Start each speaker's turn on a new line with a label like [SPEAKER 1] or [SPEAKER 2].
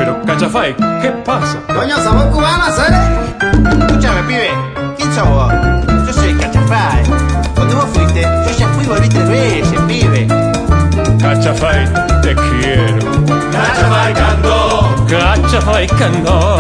[SPEAKER 1] Pero, Cachafay, ¿qué pasa?
[SPEAKER 2] Coño, somos cubanos, ¿eh?
[SPEAKER 3] Escúchame, pibe, ¿quién sos vos? Yo soy Cachafay. Cuando vos fuiste, yo ya fui y volví 3 veces, pibe.
[SPEAKER 1] Cachafay, te quiero.
[SPEAKER 4] Cachafay cantó.
[SPEAKER 1] Cachafay cantó.